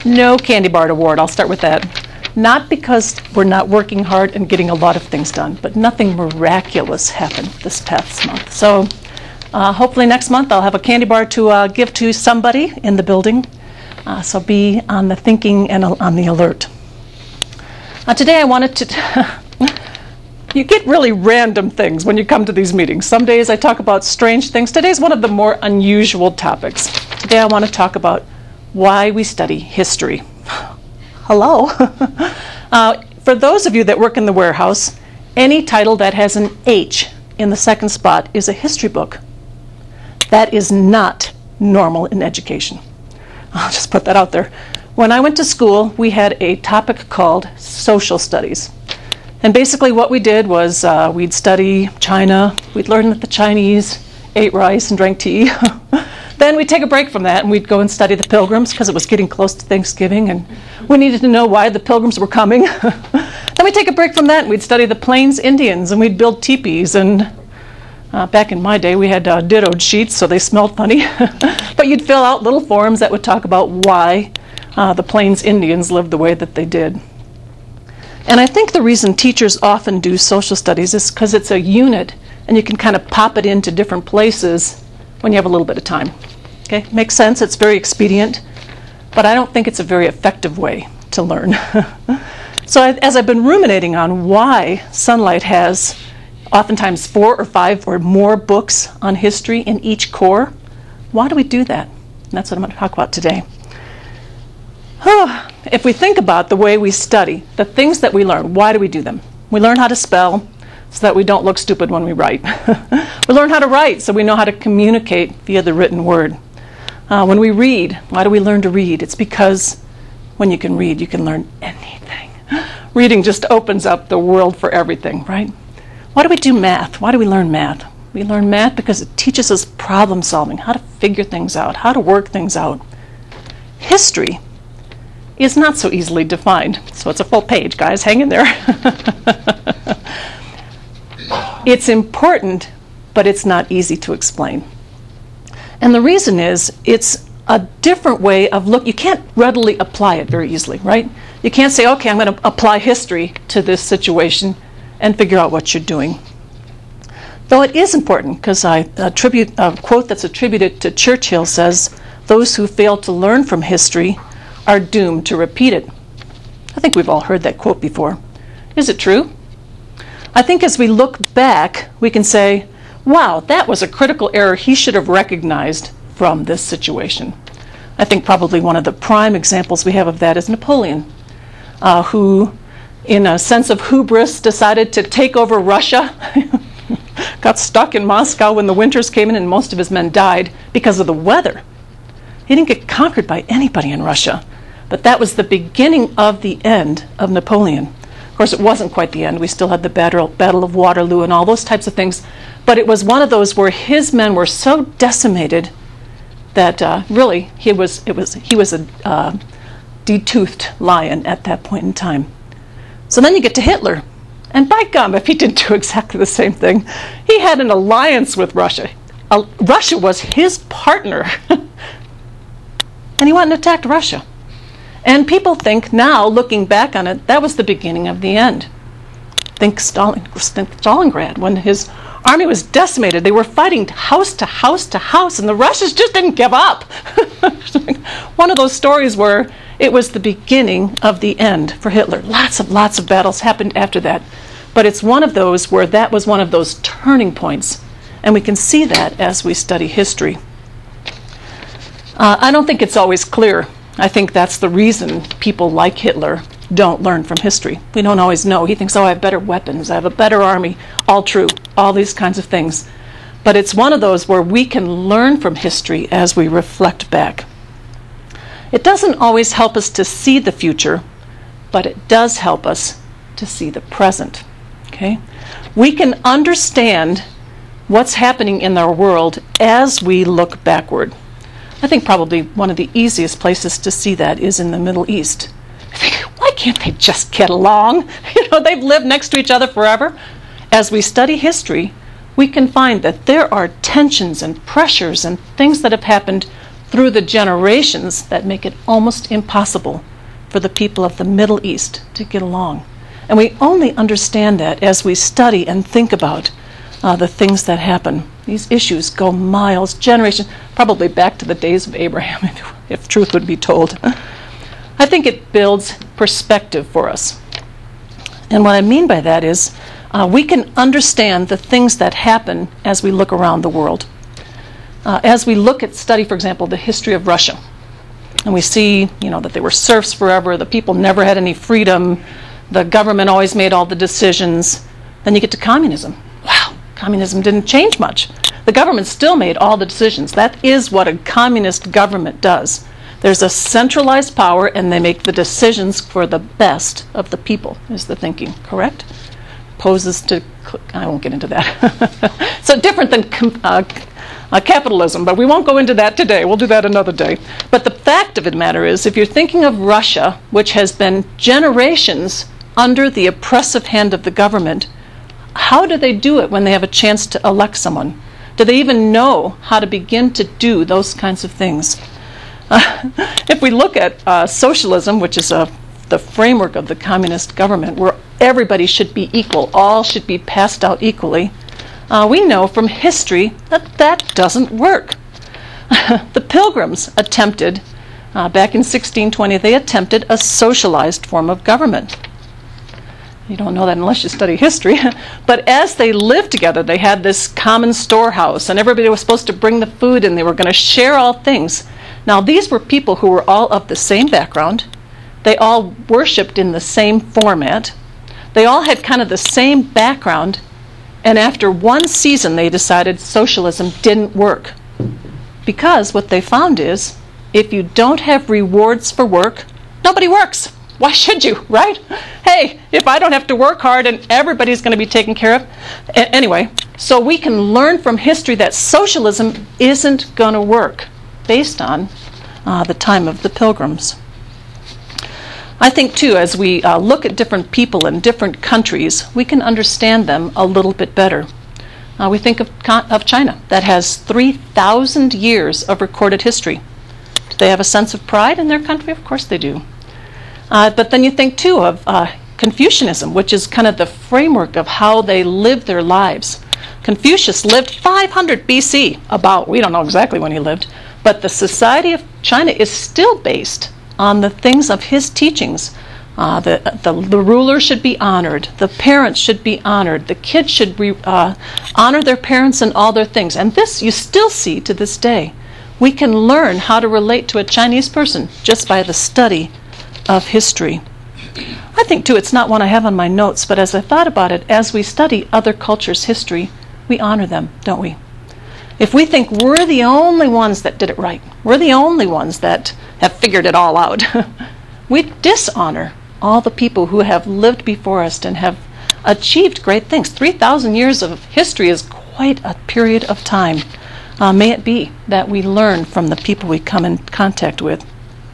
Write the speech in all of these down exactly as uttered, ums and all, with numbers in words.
No candy bar award, I'll start with that. Not because we're not working hard and getting a lot of things done, but nothing miraculous happened this past month. So uh, hopefully next month I'll have a candy bar to uh, give to somebody in the building. Uh, so be on the thinking and on the alert. Uh, today I wanted to... You get really random things when you come to these meetings. Some days I talk about strange things. Today's one of the more unusual topics. Today I want to talk about why we study history. Hello. uh, for those of you that work in the warehouse, any title that has an H in the second spot is a history book. That is not normal in education. I'll just put that out there. When I went to school, we had a topic called social studies. And basically what we did was uh, we'd study China, we'd learn that the Chinese ate rice and drank tea. Then we'd take a break from that and we'd go and study the Pilgrims because it was getting close to Thanksgiving and we needed to know why the Pilgrims were coming. Then we'd take a break from that and we'd study the Plains Indians and we'd build teepees. And uh, back in my day we had uh, dittoed sheets, so they smelled funny. But you'd fill out little forms that would talk about why uh, the Plains Indians lived the way that they did. And I think the reason teachers often do social studies is because it's a unit and you can kind of pop it into different places when you have a little bit of time. Okay, makes sense, it's very expedient, but I don't think it's a very effective way to learn. So I, as I've been ruminating on why Sunlight has oftentimes four or five or more books on history in each core, why do we do that? And that's what I'm going to talk about today. If we think about the way we study, the things that we learn, why do we do them? We learn how to spell so that we don't look stupid when we write. We learn how to write so we know how to communicate via the written word. Uh, when we read, why do we learn to read? It's because when you can read, you can learn anything. Reading just opens up the world for everything, right? Why do we do math? Why do we learn math? We learn math because it teaches us problem solving, how to figure things out, how to work things out. History is not so easily defined. So it's a full page, guys, hang in there. It's important, but it's not easy to explain. And the reason is, it's a different way of look. You can't readily apply it very easily, right? You can't say, okay, I'm going to apply history to this situation and figure out what you're doing. Though it is important, because I attribute a quote that's attributed to Churchill says, those who fail to learn from history are doomed to repeat it. I think we've all heard that quote before. Is it true? I think as we look back, we can say, wow, that was a critical error he should have recognized from this situation. I think probably one of the prime examples we have of that is Napoleon, uh, who, in a sense of hubris, decided to take over Russia, got stuck in Moscow when the winters came in and most of his men died because of the weather. He didn't get conquered by anybody in Russia, but that was the beginning of the end of Napoleon. Of course, it wasn't quite the end. We still had the Battle, Battle of Waterloo and all those types of things, but it was one of those where his men were so decimated that uh, really he was it was he was a uh, detoothed lion at that point in time. So then you get to Hitler, and by gum, if he didn't do exactly the same thing, he had an alliance with Russia. Uh, Russia was his partner. And he went and attacked Russia. And people think now, looking back on it, that was the beginning of the end. Think, Stalin, think Stalingrad, when his army was decimated. They were fighting house to house to house, and the Russians just didn't give up. One of those stories where it was the beginning of the end for Hitler. Lots of, lots of battles happened after that. But it's one of those where that was one of those turning points. And we can see that as we study history. Uh, I don't think it's always clear. I think that's the reason people like Hitler don't learn from history. We don't always know. He thinks, oh, I have better weapons, I have a better army. All true, all these kinds of things. But it's one of those where we can learn from history as we reflect back. It doesn't always help us to see the future, but it does help us to see the present. Okay? We can understand what's happening in our world as we look backward. I think probably one of the easiest places to see that is in the Middle East. Why can't they just get along? You know, they've lived next to each other forever. As we study history, we can find that there are tensions and pressures and things that have happened through the generations that make it almost impossible for the people of the Middle East to get along. And we only understand that as we study and think about uh, the things that happen. These issues go miles, generations, probably back to the days of Abraham, if, if truth would be told. I think it builds perspective for us. And what I mean by that is uh, we can understand the things that happen as we look around the world. Uh, as we look at, study, for example, the history of Russia, and we see, you know, that they were serfs forever, the people never had any freedom, the government always made all the decisions. Then you get to communism. Wow, communism didn't change much. The government still made all the decisions. That is what a communist government does. There's a centralized power, and they make the decisions for the best of the people, is the thinking, correct? Poses to, I won't get into that. So different than uh, uh, capitalism, but we won't go into that today. We'll do that another day. But the fact of the matter is, if you're thinking of Russia, which has been generations under the oppressive hand of the government, how do they do it when they have a chance to elect someone? Do they even know how to begin to do those kinds of things? Uh, if we look at uh, socialism, which is a, the framework of the communist government, where everybody should be equal, all should be passed out equally, uh, we know from history that that doesn't work. The Pilgrims attempted, uh, back in sixteen twenty, they attempted a socialized form of government. You don't know that unless you study history. But as they lived together, they had this common storehouse, and everybody was supposed to bring the food, and they were going to share all things. Now, these were people who were all of the same background. They all worshipped in the same format. They all had kind of the same background. And after one season, they decided socialism didn't work. Because what they found is, if you don't have rewards for work, nobody works. Why should you, right? Hey, if I don't have to work hard and everybody's going to be taken care of. A- anyway, so we can learn from history that socialism isn't going to work based on uh, the time of the Pilgrims. I think, too, as we uh, look at different people in different countries, we can understand them a little bit better. Uh, we think of, of China, that has three thousand years of recorded history. Do they have a sense of pride in their country? Of course they do. Uh, but then you think, too, of uh, Confucianism, which is kind of the framework of how they live their lives. Confucius lived five hundred B C, about, we don't know exactly when he lived, but the society of China is still based on the things of his teachings. Uh, the, the, the ruler should be honored, the parents should be honored, the kids should re, uh, honor their parents in all their things. And this you still see to this day. We can learn how to relate to a Chinese person just by the study of history. I think, too, it's not one I have on my notes, but as I thought about it, as we study other cultures' history, we honor them, don't we? If we think we're the only ones that did it right, we're the only ones that have figured it all out, we dishonor all the people who have lived before us and have achieved great things. three thousand years of history is quite a period of time. Uh, may it be that we learn from the people we come in contact with.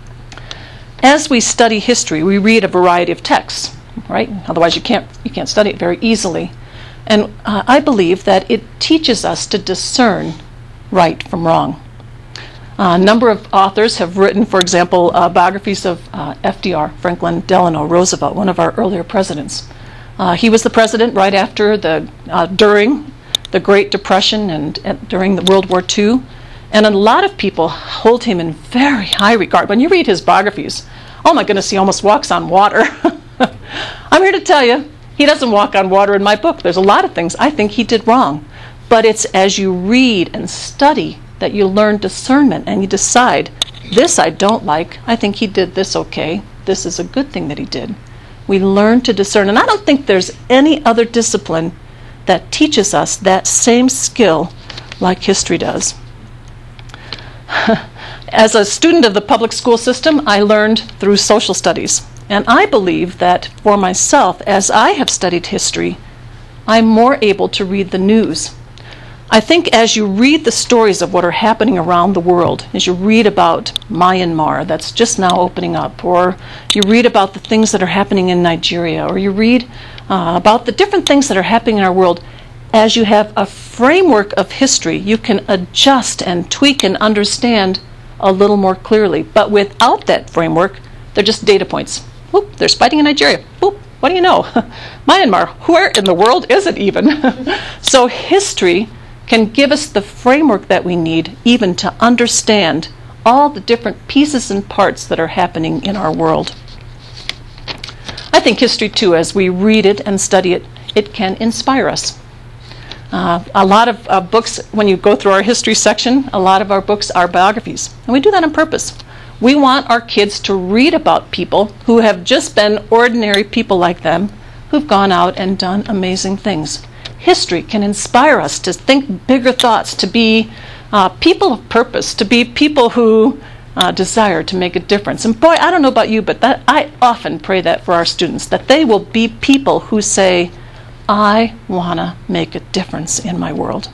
As we study history, we read a variety of texts, right? Otherwise you can't you can't study it very easily. And uh, I believe that it teaches us to discern right from wrong. Uh, a number of authors have written, for example, uh, biographies of uh, F D R, Franklin Delano Roosevelt, one of our earlier presidents. Uh, he was the president right after the, uh, during the Great Depression and, and during the World War Two. And a lot of people hold him in very high regard. When you read his biographies, oh my goodness, he almost walks on water. I'm here to tell you, he doesn't walk on water in my book. There's a lot of things I think he did wrong. But it's as you read and study that you learn discernment and you decide, this I don't like, I think he did this okay, this is a good thing that he did. We learn to discern. And I don't think there's any other discipline that teaches us that same skill like history does. As a student of the public school system, I learned through social studies. And I believe that for myself, as I have studied history, I'm more able to read the news. I think as you read the stories of what are happening around the world, as you read about Myanmar that's just now opening up, or you read about the things that are happening in Nigeria, or you read uh, about the different things that are happening in our world, as you have a framework of history, you can adjust and tweak and understand a little more clearly. But without that framework, they're just data points. Whoop, there's fighting in Nigeria. Whoop, what do you know? Myanmar, where in the world is it even? So history can give us the framework that we need even to understand all the different pieces and parts that are happening in our world. I think history, too, as we read it and study it, it can inspire us. Uh, a lot of uh, books, when you go through our history section, a lot of our books are biographies. And we do that on purpose. We want our kids to read about people who have just been ordinary people like them, who've gone out and done amazing things. History can inspire us to think bigger thoughts, to be uh, people of purpose, to be people who uh, desire to make a difference. And boy, I don't know about you, but that, I often pray that for our students, that they will be people who say, I want to make a difference in my world.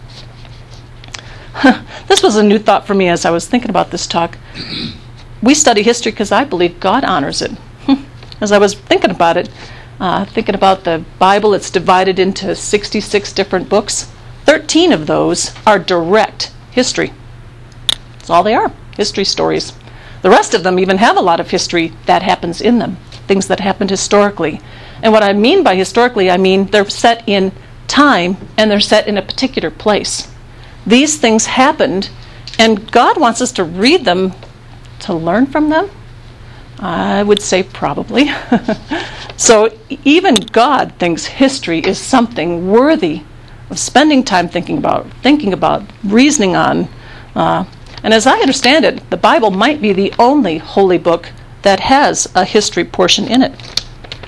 This was a new thought for me as I was thinking about this talk. We study history because I believe God honors it. As I was thinking about it, uh, thinking about the Bible, it's divided into sixty-six different books. thirteen of those are direct history. That's all they are, history stories. The rest of them even have a lot of history that happens in them, things that happened historically. And what I mean by historically, I mean they're set in time and they're set in a particular place. These things happened, and God wants us to read them to learn from them? I would say probably. So even God thinks history is something worthy of spending time thinking about, thinking about, reasoning on. Uh, and as I understand it, the Bible might be the only holy book that has a history portion in it.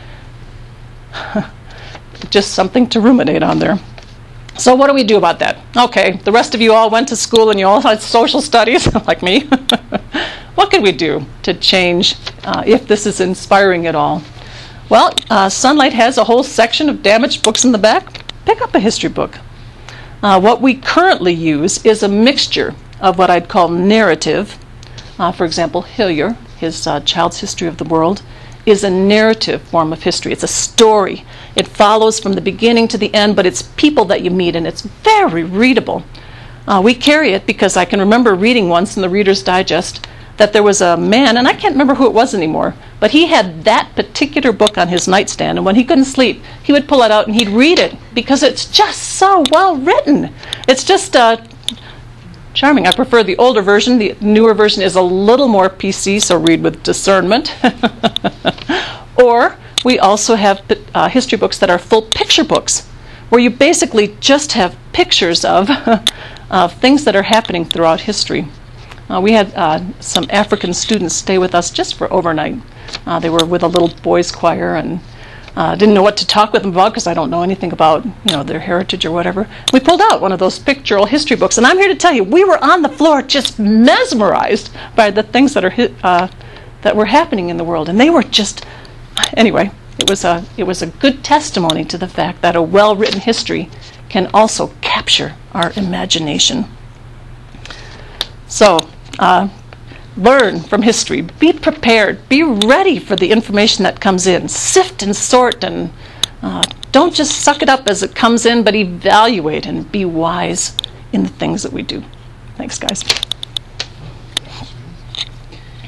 Just something to ruminate on there. So what do we do about that? Okay, the rest of you all went to school and you all had social studies, like me. What can we do to change uh, if this is inspiring at all? Well, uh, Sunlight has a whole section of damaged books in the back. Pick up a history book. Uh, what we currently use is a mixture of what I'd call narrative. Uh, for example, Hillier, his uh, Child's History of the World, is a narrative form of history. It's a story. It follows from the beginning to the end, but it's people that you meet, and it's very readable. Uh, we carry it because I can remember reading once in the Reader's Digest that there was a man, and I can't remember who it was anymore, but he had that particular book on his nightstand, and when he couldn't sleep, he would pull it out and he'd read it because it's just so well written. It's just uh, charming. I prefer the older version. The newer version is a little more P C, so read with discernment. Or we also have uh, history books that are full picture books, where you basically just have pictures of, of things that are happening throughout history. Uh, we had uh, some African students stay with us just for overnight. Uh, they were with a little boys' choir, and uh, didn't know what to talk with them about because I don't know anything about, you know, their heritage or whatever. We pulled out one of those pictorial history books, and I'm here to tell you, we were on the floor just mesmerized by the things that are hi- uh, that were happening in the world, and they were just anyway. It was a it was a good testimony to the fact that a well-written history can also capture our imagination. So. Uh, learn from history. Be prepared. Be ready for the information that comes in. Sift and sort, and uh, don't just suck it up as it comes in, but evaluate and be wise in the things that we do. Thanks, guys.